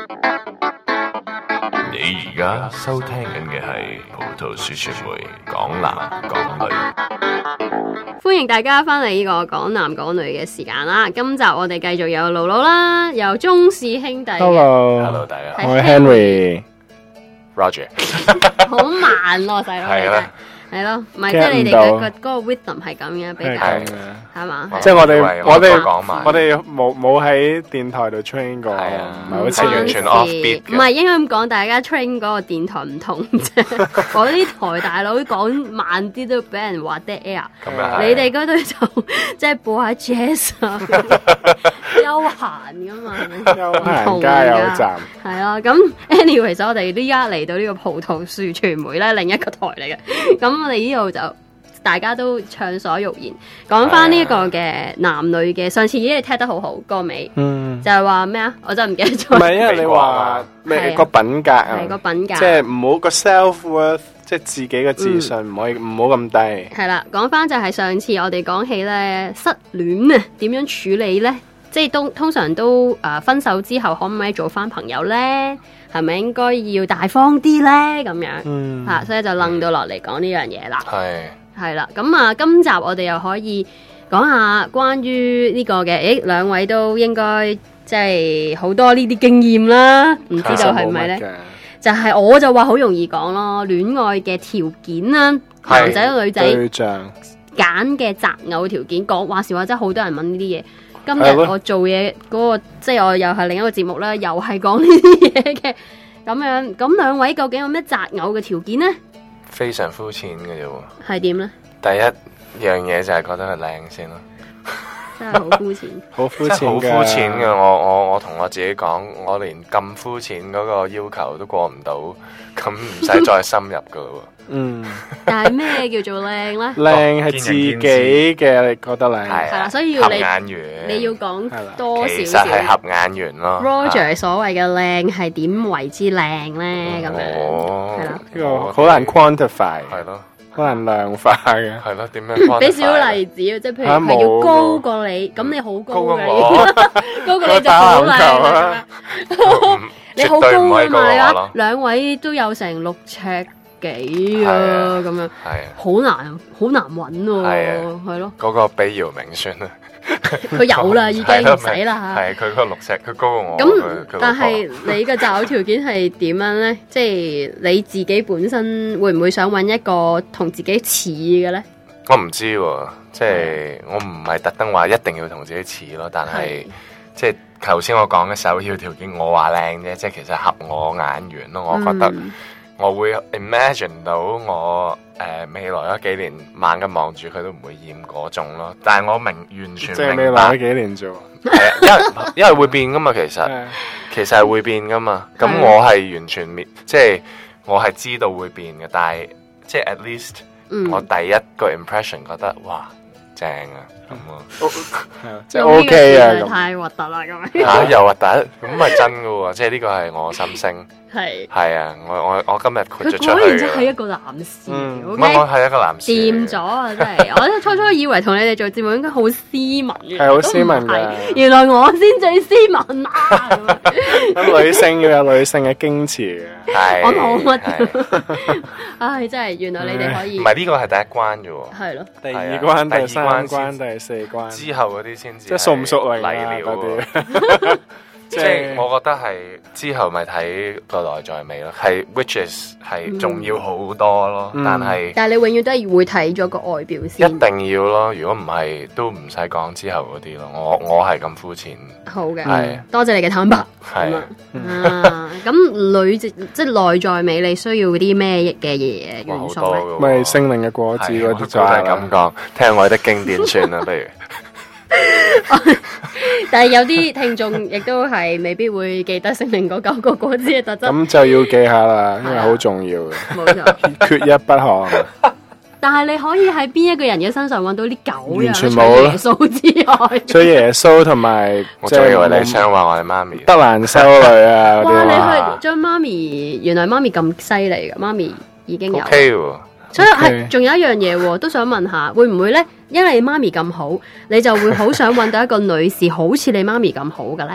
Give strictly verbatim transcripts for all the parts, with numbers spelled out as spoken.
你而家收聽緊嘅係葡萄樹傳媒港男港女， 歡迎大家翻嚟呢個港男港女嘅時間啦。今集我哋繼續有露露啦，有鍾氏兄弟。 Hello，Hello，大家好， 我係 Henry，Roger。 好慢咯，細佬。 係啦。 係咯，唔係即係你哋嘅個嗰個 rhythm 係咁嘅，比較係嘛？ 即係我哋我哋講埋， 我哋冇冇喺電台度 train 過，唔係好似完全 off beat 嘅。 唔係應該咁講，大家 train 嗰個電台唔同啫。我啲台大佬講慢啲都俾人話 dead air，你哋嗰隊就即係播下 jazz 啊，休閒噶嘛， 休閒加油站。 係啊，咁 anyway， 其實我哋呢家嚟到呢個葡萄樹傳媒咧，另一個台嚟嘅，咁。我哋呢度就大家都暢所欲言，講翻呢一個嘅男女嘅。上次已經踢得好好個尾，嗯，就係話咩啊？我真係唔記得咗。 唔係，因為你話咩個品格啊？ 係個品格， 即係唔好個 self worth，即係自己嘅自信唔可以唔好咁低。 係啦，講翻就係上次我哋講起咧失戀啊，點樣處理咧？即係都通常都誒分手之後可唔可以做翻朋友咧？係咪應該要大方啲咧？咁樣，嗯，吓，所以就楞到落嚟講呢樣嘢啦。係係啦，咁啊，今集我哋又可以講下關於呢個嘅，誒，兩位都應該即係好多呢啲經驗啦，唔知道係咪咧？就係我就話好容易講咯，戀愛嘅條件啦，男仔女仔對象揀嘅擇偶條件，講話時話真係好多人問呢啲嘢。今日我做嘢嗰個，即係我又係另一個節目啦，又係講呢啲嘢嘅咁樣。咁兩位究竟有咩擇偶嘅條件呢？ 非常膚淺嘅啫喎。 係點呢？ 第一樣嘢就係覺得佢靚先咯。 真係好膚淺， 好膚淺好膚淺嘅。我我我同我自己講，我連咁膚淺嗰個要求都過唔到，咁唔使再深入噶咯。嗯， 但係咩叫做靚咧？ 靚係自己嘅，你覺得靚係啦，所以要你合眼緣， 你要講多少少。 其實係合眼緣咯。 Roger 所謂嘅靚係點為之靚咧？咁樣係啦， 呢個好難 quantify， 係咯。 好難量化嘅， 係咯？點樣？ 俾少例子，即係譬如係要高過你，咁你好高嘅，高過你就好靚。你好高啊嘛，兩位都有成六尺幾啊，咁樣，好難，好難揾喎，係咯。 嗰個比姚明算啦。 佢有啦，已經唔使啦。 係佢個六尺，佢高過我。 咁，但係你嘅擇偶條件係點樣咧？即係你自己本身會唔會想揾一個同自己似嘅咧？ 我唔知喎，即係我唔係特登話一定要同自己似咯。但係即係頭先我講嘅首要條件，我話靚啫，即係其實合我眼緣咯。我覺得我會 imagine 到我。誒、呃，未來嗰幾年猛咁望住佢都唔會厭嗰種咯，但係我明完全明白。 即係未來嗰幾年做， 係啊，因為因為會變噶嘛，其實其實係會變噶嘛。咁我係完全滅，即係我係知道會變嘅，但係即係 at least、嗯、我第一個 impression 覺得哇正啊咁啊， 即係 OK 啊， 太核突啦咁啊又核突，咁係真噶喎，即係呢個係我心聲。係係啊！我我我今日豁咗出去。佢果然真係一個男士， 我我係一個男士。 掂咗啊！真係，我初初以為同你哋做節目應該好斯文嘅， 係好斯文嘅。 原來我先最斯文啊！ 女性要有女性嘅矜持嘅， 係我冇乜。唉，真係原來你哋可以。 唔係呢個係第一關啫喎。 係咯。 第二關、第三關、第四關之後嗰啲先至。 即係熟唔熟嚟啊？嗰啲。 即係我覺得係之後咪睇個內在美咯，係 which is 係重要好多咯，嗯、但係是但係你永遠都係會睇咗個外表先， 一定要咯。如果唔係都唔使講之後嗰啲咯。我我係咁膚淺。好嘅，係多謝你嘅坦白。 係啊，咁女即即係內在美，你需要啲咩嘅嘢元素咧？ 咪聖靈嘅果子嗰啲就係咁講，聽我啲經典算啦，不如。 但係有啲聽眾亦都係未必會記得聖靈嗰九個果子嘅特質， 咁就要記下啦，因為好重要嘅， 冇錯， 缺一不可。 但係你可以喺邊一個人嘅身上揾到啲九樣， 完全冇耶穌之外， 除耶穌同埋， 我仲以為你想話我哋媽咪德蘭修女啊！ 哇，你去將媽咪，原來媽咪咁犀利嘅，媽咪已經有。 OK 喎。 所以係，仲有一樣嘢都想問下，會唔會咧？因為你媽咪咁好，你就會好想揾到一個女士好似你媽咪咁好嘅咧？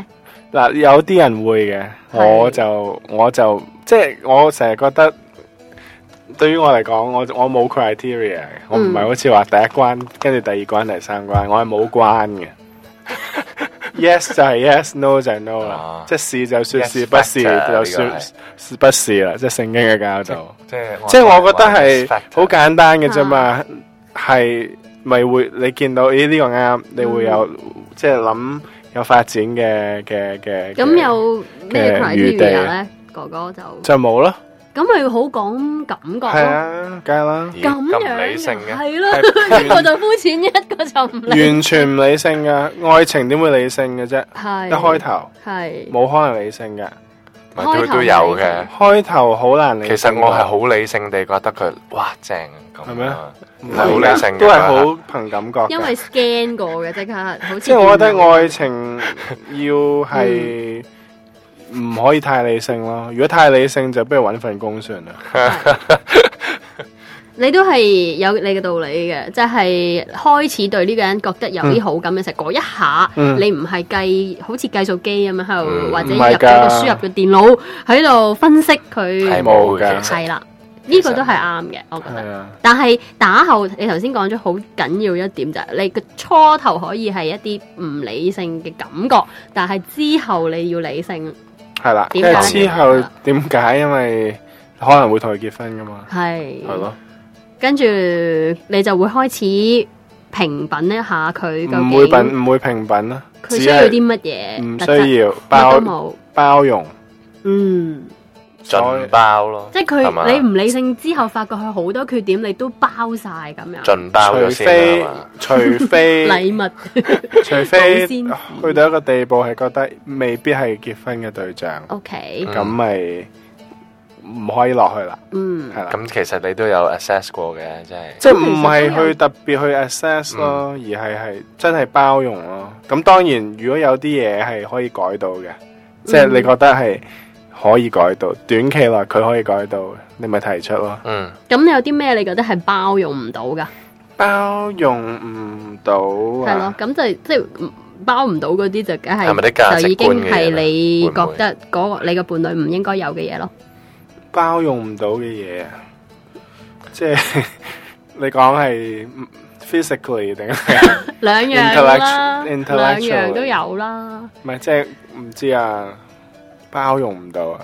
嗱，有啲人會嘅，我就我就即係我成日覺得，對於我嚟講，我我冇 criteria 嘅，我唔係好似話第一關跟住第二關第三關，我係冇關嘅。Yes 就係 yes，no 就係 no 啦，即係是就說是，不是就說是不是啦，即係聖經嘅教導。即係即係我覺得係好簡單嘅啫嘛，係咪會你見到咦呢個啱，你會有即係諗有發展嘅嘅嘅。咁有咩 criteria 咧？哥哥就就冇咯。 咁咪好講感覺咯。係啊，梗係啦。 咁樣理性嘅係咯，一個就膚淺，一個就唔理性。 完全唔理性噶，愛情點會理性嘅啫？ 係一開頭係冇可能理性嘅， 都都有嘅。 開頭好難理性。 其實我係好理性地覺得佢哇正咁。係咩？唔係好理性嘅， 都係好憑感覺。 因為 scan 過嘅即刻，好似即係我覺得愛情要係。唔可以太理性咯，如果太理性就不如搵份工算啦。 你都係有你嘅道理嘅，即係開始對呢個人覺得有啲好感嘅時候，嗰、嗯、一下、嗯、你唔係計好似計數機咁樣喺度，嗯、或者入咗個輸入嘅電腦喺度分析佢係冇嘅， 係啦，呢、這個都係啱嘅，我覺得。但係打後你頭先講咗好緊要一點就係、是、你嘅初頭可以係一啲唔理性嘅感覺，但係之後你要理性。 係啦，即係之後點解？因為可能會同佢結婚噶嘛。係係咯， 跟住你就會開始評品一下佢究竟。唔會品，唔會評品啦。 佢需要啲乜嘢？ 唔需要包包容。嗯， 盡包咯。 即係佢你唔理性之後，發覺佢好多缺點，你都包晒咁樣。 盡包咗先。 除非除非禮物， 除非去到一個地步係覺得未必係結婚嘅對象。 OK， 咁咪唔可以落去啦。嗯，係啦。 咁其實你都有 assess 過嘅，即係即係唔係去特別去 assess 咯，而係係真係包容咯。咁當然，如果有啲嘢係可以改到嘅，即係你覺得係。可以改到，短期內佢可以改到，你咪提出咯。 嗯，咁有啲咩你覺得係包容唔到噶？ 包容唔到啊？ 係咯，咁就即係包唔到嗰啲就梗係， 係咪啲價值觀嘅嘢？ 就已經係你覺得嗰個你個伴侶唔應該有嘅嘢咯。 包容唔到嘅嘢啊，即係你講係 physically 定係兩樣啦，兩樣都有啦。 唔係即係唔知啊。包容唔到啊！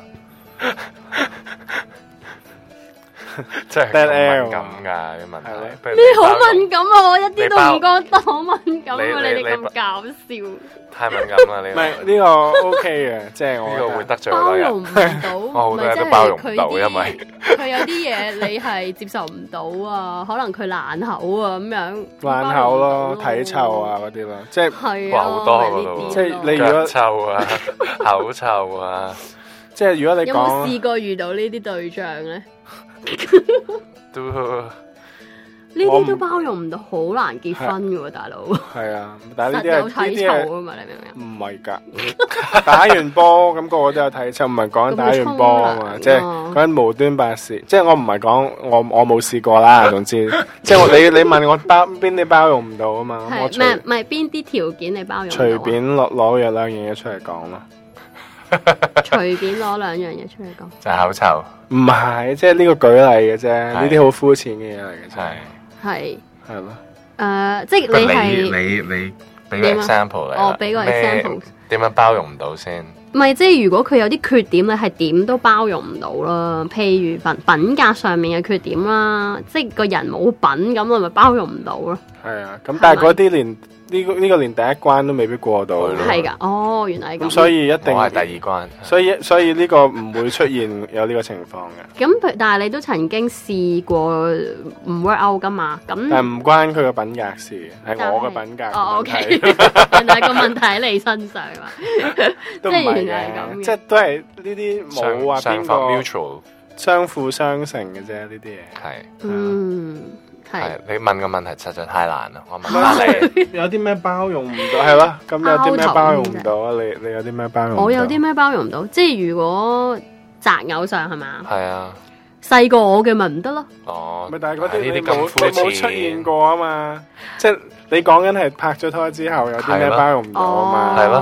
真係咁敏感噶啲問題， 你好敏感啊！我一啲都唔覺得好敏感啊！你哋咁搞笑， 太敏感啦！你唔係呢個 OK 嘅，即係我呢個會得罪包容唔到， 我好多嘢都包容唔到，因為佢有啲嘢你係接受唔到啊，可能佢爛口啊咁樣， 爛口咯，體臭啊嗰啲咯，即係話好多嗰度，即係你如果臭啊、口臭啊， 即係如果你有冇試過遇到呢啲對象咧？ 都呢啲都包容唔到，好難結婚嘅喎，大佬。 係啊，但係呢啲係體臭啊嘛，你明唔明？ 唔係噶，打完波咁個個都有體臭，唔係講緊打完波啊嘛，即係講緊無端白事。即係我唔係講我我冇試過啦，總之即係你你問我包邊啲包容唔到啊嘛？我唔係唔係邊啲條件你包容？ 隨便攞攞嘢兩樣嘢出嚟講咯。 隨便攞兩樣嘢出嚟講， 就係口臭。 唔係，即係呢個舉例嘅啫，呢啲好膚淺嘅嘢嚟嘅啫。 係係咯， 誒，即係你係你你俾個 example 嚟， 我俾個 example， 點樣包容唔到先？ 唔係，即係如果佢有啲缺點咧，係點都包容唔到啦。譬如品品格上面嘅缺點啦，即係個人冇品咁，咪包容唔到咯。 係啊，咁但係嗰啲連呢個呢個連第一關都未必過到咯。 係噶，哦，原來係咁。 咁所以一定我係第二關。 所以所以呢個唔會出現有呢個情況嘅。 咁但係你都曾經試過唔 work out 噶嘛？咁但係唔關佢嘅品格事，係我嘅品格。 哦，OK，原來個問題喺你身上啊， 都唔係嘅，即係都係呢啲冇話邊個 mutual 相輔相成嘅啫，呢啲嘢係。 嗯。 係你問個問題實在太難啦，我問下你有啲咩包容唔到？係咯，咁有啲咩包容唔到啊？你你有啲咩包容唔到？ 我有啲咩包容唔到？即係如果擇偶上係嘛？ 係啊， 細過我嘅咪唔得咯。 哦， 咪但係嗰啲你冇你冇出現過啊嘛？即係你講緊係拍咗拖之後有啲咩包容唔到啊嘛？ 係咯，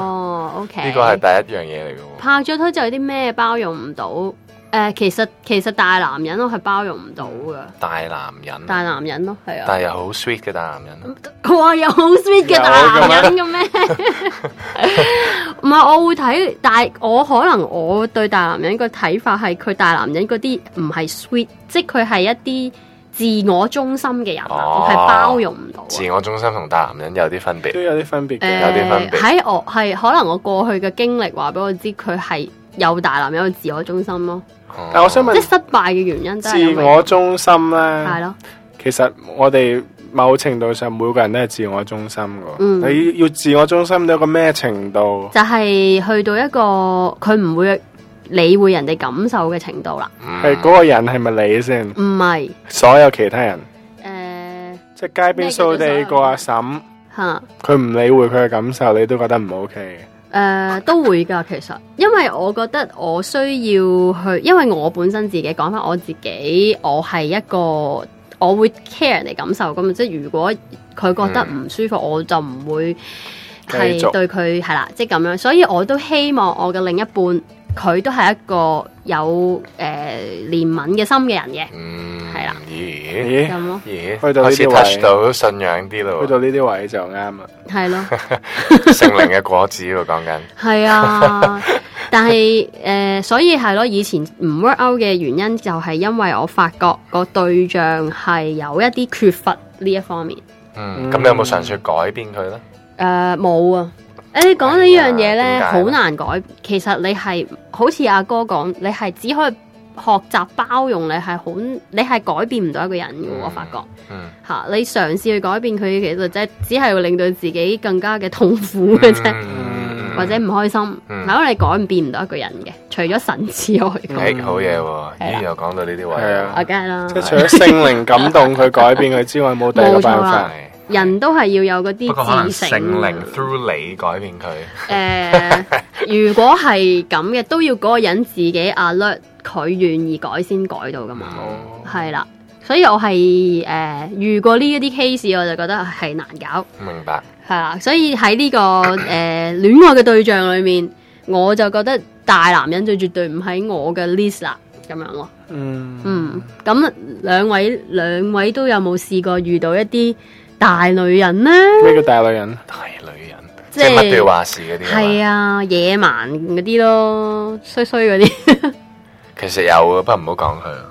哦，OK， 呢個係第一樣嘢嚟嘅喎。 拍咗拖就有啲咩包容唔到？誒、呃，其實其實大男人我係包容唔到噶， 大男人， 大男人咯，係啊， 但係又好 sweet 嘅大男人。 佢話有好 sweet 嘅大男人嘅咩？唔係，我會睇，但係我可能我對大男人個睇法係佢大男人嗰啲唔係 sweet，即係佢係一啲自我中心嘅人啊， 哦、 我係包容唔到。 自我中心同大男人有啲分別， 都有啲分別嘅， 呃、 有啲分別。 喺我係可能我過去嘅經歷話俾我知，佢係有大男人有自我中心咯。 但我想問， 即係失敗嘅原因都係自我中心咧， 係咯。 其實我哋某程度上每個人都係自我中心嘅。 嗯、 你要自我中心到一個咩程度？ 就係去到一個佢唔會理會人哋感受嘅程度啦。 係嗰、嗯、個人係咪你先？ 唔係， 所有其他人。誒、 呃， 即係街邊掃地個阿嬸， 吓， 佢唔理會佢嘅感受，你都覺得唔 OK 嘅。 誒、呃，都會噶，其實，因為我覺得我需要去，因為我本身自己講翻我自己，我係一個我會 care 人哋感受咁，即係如果佢覺得唔舒服，嗯、我就唔會係對佢係啦，即係咁樣，所以我都希望我嘅另一半佢都係一個有誒、呃、憐憫嘅心嘅人嘅，係啦、 嗯，咦咁咯， 咦， 去到呢啲位 touch 到信仰啲咯， 去到呢啲位就啱啦， 係咯， 聖靈嘅果子喎，講緊係啊，但係誒、呃，所以係咯，以前唔 work out 嘅原因就係因為我發覺個對象係有一啲缺乏呢一方面。 嗯，咁你有冇嘗試改變佢咧？誒、 呃，冇啊。誒，講呢樣嘢咧，好難改。其實你係好似阿哥講，你係只可以學習包容，你係好，你係改變唔到一個人嘅。嗯、我發覺，吓、 嗯啊、你嘗試去改變佢，其實即係只係會令到自己更加嘅痛苦嘅啫， 嗯、 或者唔開心。係、嗯、咯，你改變唔到一個人嘅，除咗神之外。 誒、嗯，好嘢喎！咦，又講到呢啲位， 係啊， 梗係啦。 即係除咗聖靈感動佢改變佢之外，冇第二個辦法。 人都係要有嗰啲自省。 聖靈 through 你改變佢。誒、 呃，如果係咁嘅，都要嗰個人自己 alert，佢願意改先改到噶嘛。係、哦、啦，所以我係誒、呃、遇過呢一啲 case，我就覺得係難搞。 明白。係啦，所以喺呢、這個誒戀、呃、愛嘅對象裏面，我就覺得大男人就絕對唔喺我嘅 list 啦，咁樣咯。嗯嗯，咁兩位兩位都有冇試過遇到一啲大女人呢？ 咩叫大女人？ 大女人，即係乜都要話事嗰啲。 係啊，野蠻嗰啲咯，衰衰嗰啲。 其實有嘅，不過唔好講佢。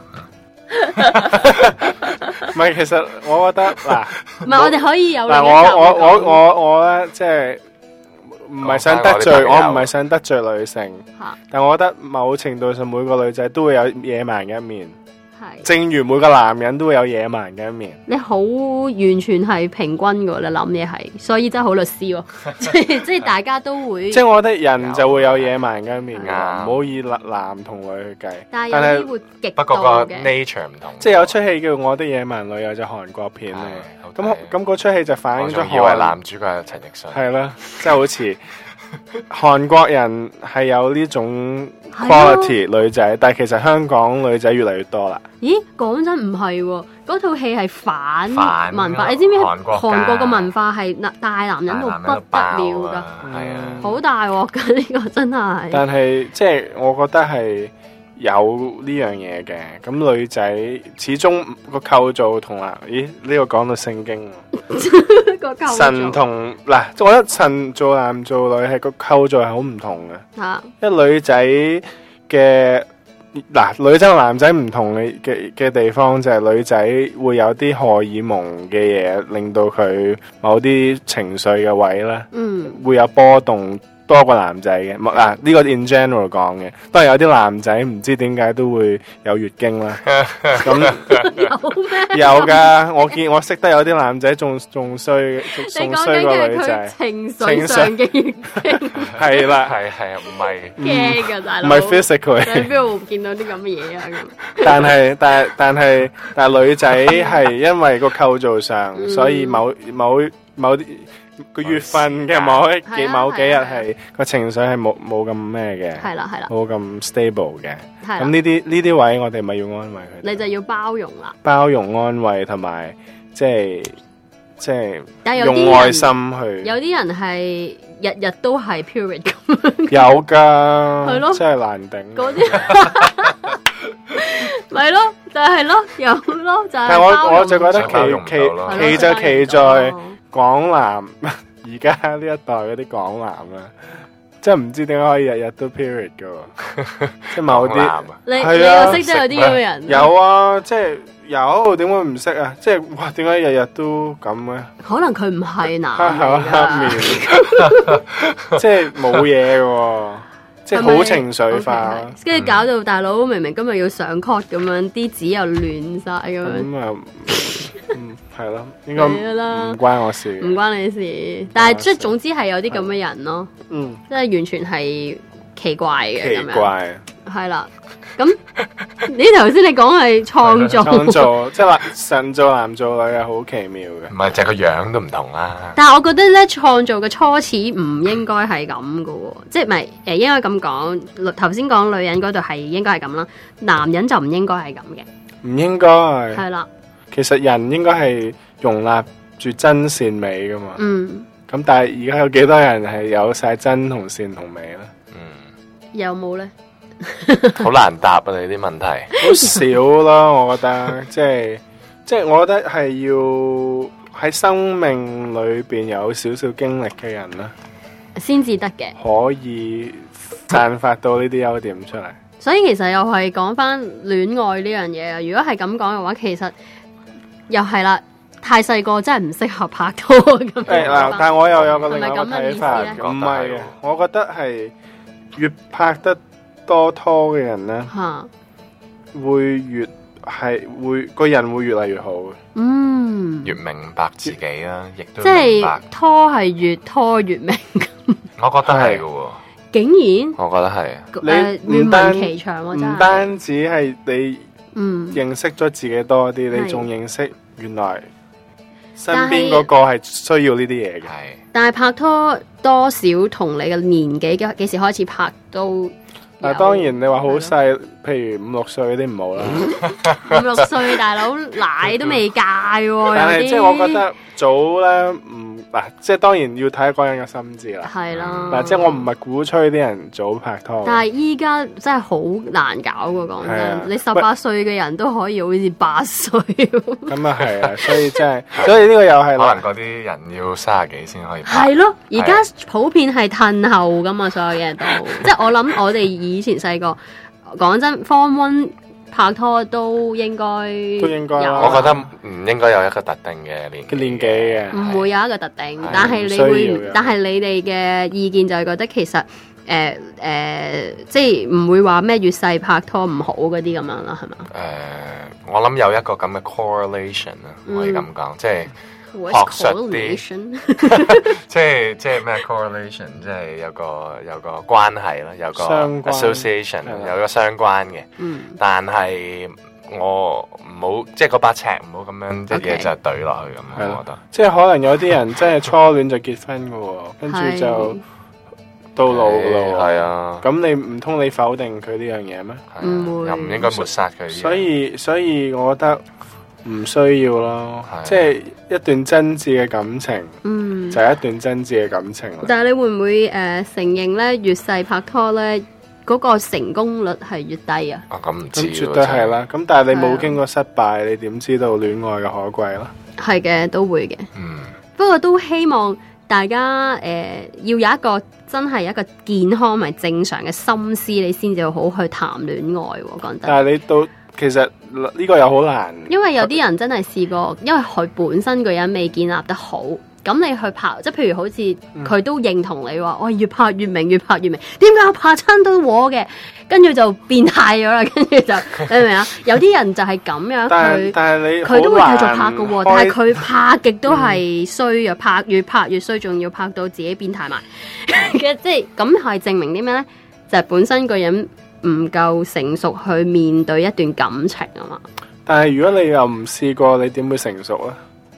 唔係，其實我覺得嗱， 唔係我哋可以有嗱，我我我我我咧，即係唔係想得罪，我唔係想得罪女性，但我覺得某程度上每個女仔都會有野蠻嘅一面。正如每個男人都會有野蠻嘅一面，你好完全係平均噶，你諗嘢係，所以真係好律師喎，即係即係大家都會， 即係我覺得人就會有野蠻嘅一面噶，唔好以男同女去計。但係有啲會極度嘅，不過個 nature 唔同，即係有出戲叫《我的野蠻女友》就韓國片咧，咁咁嗰出戲就反映咗，我以為男主角係陳奕迅，係啦，即係好似。韓國人係有呢種 quality 女仔，但係其實香港女仔越嚟越多啦。 咦，講真唔係喎，嗰套戲係反文化，你知唔知韓國韓國嘅文化係大男人到不得了噶，係啊，好大鑊噶呢個真係。但係即係我覺得係有呢樣嘢嘅，咁女仔始終個構造同啊，咦呢、這個講到聖經神同嗱，我覺得神做男做女係個構造係好唔同嘅。啊，因為女仔嘅嗱，女仔同男仔唔同嘅嘅嘅地方就係女仔會有啲荷爾蒙嘅嘢，令到佢某啲情緒嘅位咧，嗯，會有波動。多過男仔嘅，嗱呢個 in general 講嘅，當然有啲男仔唔知點解都會有月經啦。咁有咩？有噶，我見我識得有啲男仔仲仲衰，仲衰過女仔。情緒上嘅月經係啦，係係唔係驚噶大佬，唔係 physical。喺邊度見到啲咁嘅嘢啊？咁但係但係但係但係女仔係因為個構造上，嗯、所以某某某啲。個月份嘅某一幾某幾日係個情緒係冇冇咁咩嘅，係啦係啦，冇咁 stable 嘅。咁呢啲呢啲位我哋咪要安慰佢，你就要包容啦，包容安慰同埋即係即係但係有啲人用愛心去。 有啲人係日日都係 period 咁樣。 有噶， 係咯真係難頂。 嗰啲咪咯，就係咯，有咯，就係。 但係我我就覺得包容唔奇到咯奇奇就奇在港男，而家呢一代嗰啲港男啦，真係唔知點解可以日日都 period 噶喎，即係某啲港男啊你你係啊又識得有啲咁嘅人？ 有啊，即係有，點會唔識啊？即係哇，點解日日都咁嘅？ 可能佢唔係男黑口嚟㗎黑面，即係冇嘢嘅喎，即係好情緒化。 跟住搞到大佬明明今日要上 court 咁樣，啲紙又亂晒咁樣。 咁啊，嗯，係咯，應該係啦唔關我事。 唔關你事，但係即係總之係有啲咁嘅人咯， 嗯， 即係完全係奇怪嘅咁樣。 奇怪。 係啦，咁你頭先你講係創造， 創造即係話神造男造女係好奇妙嘅。 唔係就係個樣都唔同啦。 但係我覺得咧創造嘅初始唔應該係咁噶喎，即係唔係誒應該咁講。頭先講女人嗰度係應該係咁啦，男人就唔應該係咁嘅。 唔應該。 係啦， 其實人應該係容納住真善美噶嘛。 嗯， 咁但係而家有幾多人係有晒真同善同美咧？ 嗯， 有冇咧？ 好難答啊！你啲問題好少咯，我覺得即係即係，我覺得係要喺生命裏邊有少少經歷嘅人啦， 先至得嘅。 可以散發到呢啲優點出嚟。 所以其實又係講翻戀愛呢樣嘢啊！如果係咁講嘅話，其實又係啦，太細個真係唔適合拍拖咁樣。 誒嗱，但係我又有個另外一個係咪咁嘅睇法， 意思呢唔係嘅，我覺得係越拍得多拖嘅人咧， 嚇， 會越係會個人會越嚟越好嘅。 嗯， 越明白自己啦，亦都即明白係。拖係越拖越明， 我覺得係嘅喎， 竟然我覺得係。 誒你唔單願聞其詳喎，真唔係。 單止係你嗯， 認識咗自己多啲， 係你仲認識原來身邊嗰個係需要呢啲嘢嘅。 係但係拍拖多少同你嘅年紀嘅幾時開始拍都有。 嗱，當然你話好細，譬如五六歲嗰啲唔好啦。 五六歲大佬奶都未戒喎， 但係有啲即係我覺得早咧唔嗱，即係當然要睇個人嘅心智啦。 係啦。 嗱，即係我唔係鼓吹啲人早拍拖。 但係依家真係好難搞㗎，講係啊真，你十八歲嘅人都可以好似八歲。 咁啊係啊，所以真係，所以呢個又係可能嗰啲人要三十幾先可以拍。 係咯，而家普遍係褪後噶嘛，所有嘢都，即係我諗我哋以前細個，講真 ，Form One 拍拖都應該都應該啦有我覺得唔應該有一個特定嘅年嘅年紀嘅。 唔會有一個特定係， 但係你唔需要會嘅， 但係你哋嘅意見就係覺得其實誒誒、呃呃，即係唔會話咩越細拍拖唔好嗰啲咁樣啦，係嘛？ 誒、我諗有一個咁嘅 correlation 啊，可以咁講，即係 What's 學術啲 correlation？ 即係即係咩 correlation，即係有個有個關係啦，有個相關 association， 係啦有個相關嘅。 嗯， 但係我唔好即係嗰把尺唔好咁樣一 Okay 嘢就懟落去咁樣， 係咯我覺得。 即係可能有啲人真係初戀就結婚嘅喎，跟住就到老嘅咯喎。 係啊， 咁你唔通你否定佢呢樣嘢咩？ 係啊唔會又唔應該抹殺佢。 所以所以我覺得唔需要咯， 係即係一段真摯嘅感情嗯就係一段真摯嘅感情啦。 但係你會唔會誒、呃承認咧越細拍拖咧嗰、個成功率係越低啊？ 啊咁唔知喎咁絕對係啦。咁但係你係啊冇經過失敗，你點知道戀愛嘅可貴啦？ 係嘅，都會嘅。 嗯， 不過都希望大家誒、呃要有一個真係一個健康同埋正常嘅心思，你先至好去談戀愛喎。講真， 但係你到其實呢個又好難， 因為有啲人真係試過，因為佢本身個人未建立得好，咁你去拍，即係譬如好似佢都認同你話，我、越拍越明，越拍越明。點解我拍親都和嘅？跟住就變態咗啦，跟住就你明唔明啊？有啲人就係咁樣但係佢。 但係你佢都會繼續好難拍嘅喎， 開但係佢拍極都係衰啊！拍越拍越衰，仲要拍到自己變態埋嘅，即係咁係證明啲咩咧？就係、本身個人唔夠成熟去面對一段感情啊嘛。 但係如果你又唔試過，你點會成熟咧？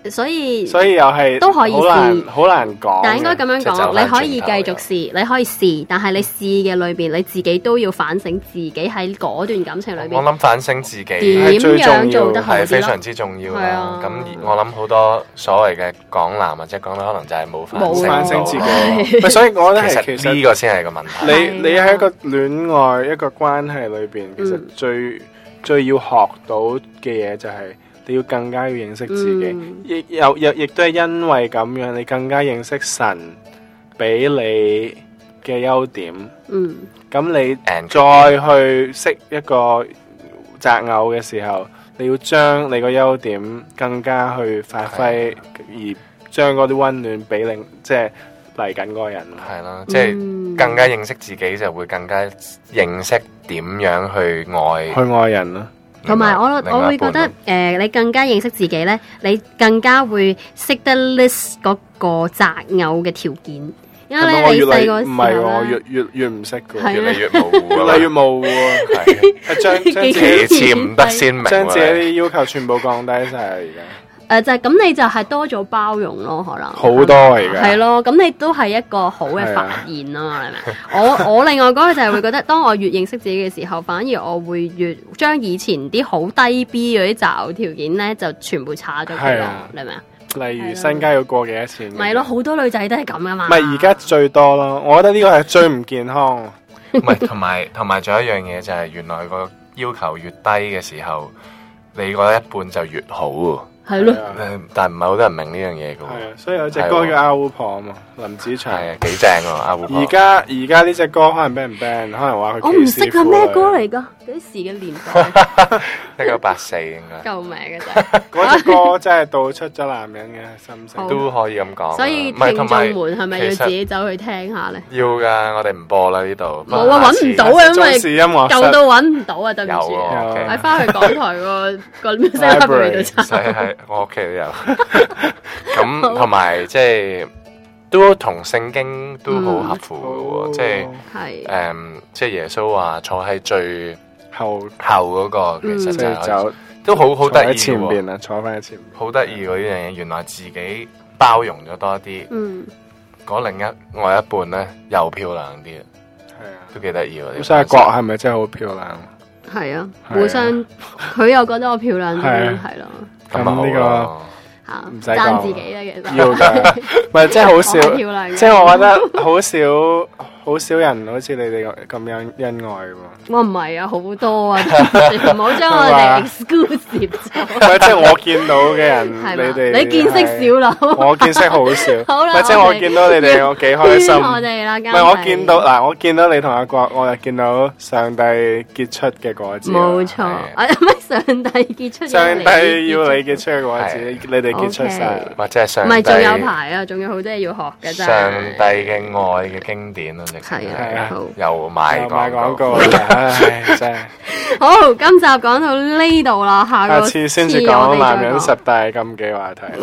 所以所以又係都可以好難試好難講。 但係應該咁樣即係走講， 返你可以繼轉頭續試，你可以試，但係你試嘅裏邊，你自己都要反省自己喺嗰段感情裏邊我諗反省自己點係最重要樣做得好啲咯係非常。之重要啦係啊。 咁我諗好多所謂嘅港男或者港女可能就係冇反省冇反省自己到咪所以我覺得係其實其實呢個先係個問題。 你係啊你喺一個戀愛一個關係裏邊，其實嗯最最要學到嘅嘢就係你要更加要認識自己， 嗯亦又又亦都係因為咁樣，你更加認識神俾你嘅優點。 嗯， 咁你 And 再去識一個擇偶嘅時候，你要將你個優點更加去發揮，而將嗰啲溫暖俾另即係嚟緊嗰個人。 係啦，即係更加認識自己，就會更加認識點樣去愛去愛人咯。 同埋我另外我會覺得誒、呃，你更加認識自己咧，你更加會識得 list 嗰個擇偶嘅條件，因為係咪咧你我越嚟細個時候唔係喎，我咧越越越唔識嘅喎， 係越嚟越模糊啊嘛越嚟越模糊喎。 係係將將自幾己其次唔得先明將自己喎。 啲要求全部降低晒啦，而家誒就係咁，你就係多咗包容咯，可能好多啊而家係咯，咁你都係一個好嘅發現啊嘛，你明？我我另外嗰個就係會覺得，當我越認識自己嘅時候，反而我會越將以前啲好低 B 嗰啲擇偶條件咧，就全部查咗佢咯係啊， 你明唔明啊？ 例如身家要過幾多錢？ 咪咯，好多女仔都係咁噶嘛。 咪而家最多咯，我覺得呢個係最唔健康。 唔係，同埋同埋仲有一樣嘢就係原來個要求越低嘅時候，你覺得一半就越好喎。 係咯， 係啊誒但係唔係好多人明呢樣嘢嘅係啊喎。， 所以有隻歌叫《阿烏婆》啊嘛，林子祥。 係啊，幾正喎阿胡而家而家呢隻歌可能 ban 唔 ban，可能話佢我唔識啊，咩歌嚟？ 嚟㗎？幾時嘅年代？ 一九八四應該救命嘅真嗰隻歌真係道出咗男人嘅心聲。 好都可以咁講啦。 所以唔係聽眾同埋們係咪要其實自己走去聽下咧？ 要㗎，我哋唔播啦呢度。 冇啊，揾唔到啊，因為中視音樂室舊到揾唔到啊，對唔住有啊。 啊有 ，OK 喺翻去港台個個 music library 度查。 所以係我屋企都有。咁同埋即係都同聖經都好合乎嘅喎，即係係誒，即係耶穌話坐喺最後後嗰個，其實即就係係走都好好坐喺得意嘅喎， 前邊啊，坐翻喺前邊。 好得意喎呢樣嘢。原來自己包容咗多啲， 嗯， 嗰另一外一半咧又漂亮啲， 係啊， 都幾得意喎。呢個咁所以國係咪真係好漂亮？ 係啊， 係啊互相佢又覺得我漂亮啲， 係啊係咯咁咪好咁呢個咯。 嚇， 唔使講讚自己啦，其實要㗎，唔係真係好少我係漂亮嘅即係我覺得好少好少人好似你哋咁樣恩愛喎。 我唔係啊，好多啊，唔好將我哋 exclusive 咗。 唔係即係我見到嘅人， 係嘛你哋你見識少啦， 我見識好少。 好啦唔係即係我見到你哋，我幾開心。 圈我哋啦，唔唔係我見到嗱，我見到你同阿國，我就見到上帝結出嘅果子。 冇錯，啊乜上帝結出， 上帝要你結出嘅果子， 係你哋結出晒 OK。 或者係上帝唔係仲有排啊，仲有好多嘢要學嘅真係。 上帝嘅愛嘅經典咯，直情係係啊好又賣又賣廣廣告告。啦，唉真係。 好，今集講到呢度啦，下個下次先至講男人十大禁忌話題。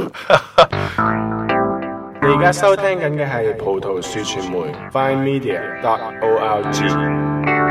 你而家收聽緊嘅係葡萄樹傳媒 Fine Media dot O R G。